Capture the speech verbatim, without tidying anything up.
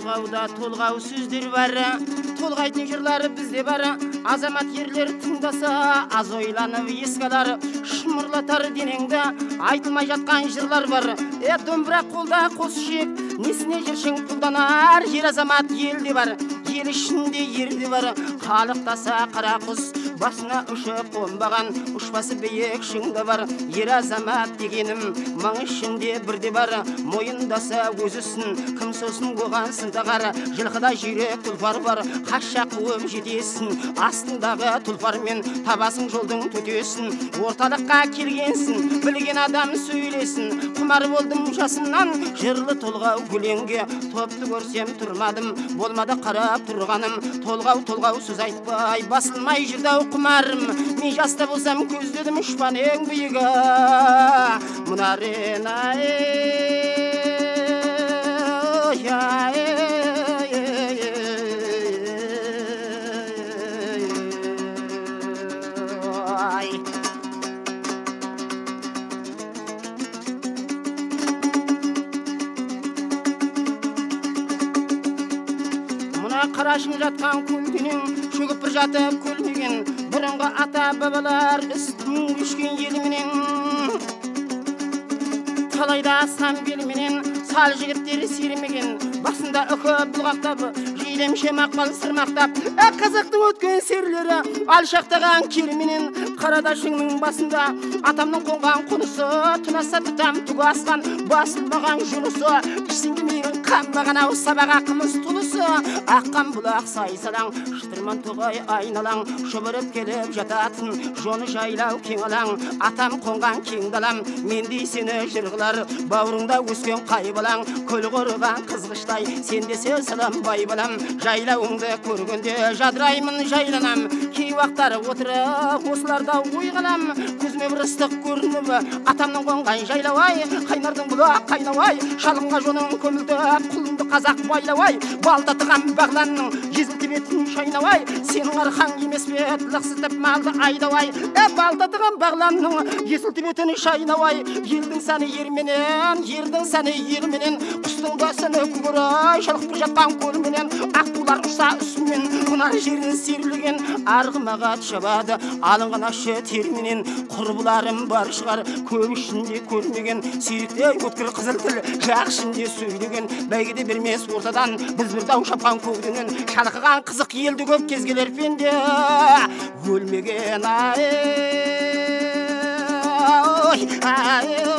толғауда толғау сөздер бар, толғайтын жырлары бізде бар. Азамат ерлер тыңдаса, аз ойланып еске алар, шымырлатар денеңді, айтылмай жатқан жырлар бар. Е, домбыра қолда қос ішек, несіне жүршің пұлданар, ер азамат елде бар, ел ішінде ерде бар. Қалықтаса қара құс, басына ұшып қонбаған, ұшпасы биік шыңда бар. Ер азамат дегенім маң ішінде бірде бар, мойындаса өзісін, кім сосын оған сындағар. Жылқыда жүйрек тұлпар бар, қашша қуып жетесін, астындағы тұлпармен табасың жолдың төтесін. Орталыққа келгенсін, білген адам сөйлесін, құмар болдым жасымнан, жырлы толғау өлеңге. Топты көрсем тұрмадым, болмады қарап тұрғаным, толғау толғау сөз айтпай басылмай жүрдау құмарым. Мен жаста болсам көздедім ұшпан ең биігі, мұнарен ай қарашың жатқан көлденең, шөгіп бір жатып көлмеген, бұрынғы ата бабалар үстін өшкен еліменен. Талайда сан беліменен сал жігіттері сермеген, басында үкі бұлғақтап, жейлемше мақпал сырмақтап. Ә қазақтың өткен серлері алшақтаған келіменен, қарадашыңның басында атамның қонған қонысы, тұнаса тұтам түгі асқан басылмаған жүнісі. Ішсіңгімейін қанбаған ау сабаға қымыз тұлысы, аққан бұлақ сайсалаң, шытырман тоғай айналаң, шұбырып келіп жататын жоны жайлау кең алаң. Атам қонған кең далам, мендей сені жырғылар, бауырыңда өскен қай балаң, көл қорыған қызғыштай, сендесе сыланбай балам. Жайлауыңды көргенде жадыраймын жайланам, кей уақыттар отырып осыларда ой қалам. Көзіме бір ыстық көрініп, атамның қонған жайлауай, қайнардың бұлақ қайнауай, шалғынға жоның көмілдіп, құлынды қазақ байлауай. Балтатыған бағланның езілті бетін шайнауай, сенің арқаң емес бет лықсытып малды айдауай. Ә балтатыған бағланның езілті бетін шайнауай, елдің сәні ерменен, ердің сәні елменен, құстың да сәні күгірай, шалқып бір жатқан көлменен. Ақтулар ұса үстімен, мұнар жерін серлеген, арғымаға шабады алынған ашы терменен. Құрбыларым бар шығар, көп ішінде көрмеген, сүйрікте өткір қызыл тіл жақ ішінде сөйлеген. Бәйгеде бермес ортадан біз бір дау шапқан көкденен, шалқыған қызық елді көп кезгелер пенде өлмеген. Ай ай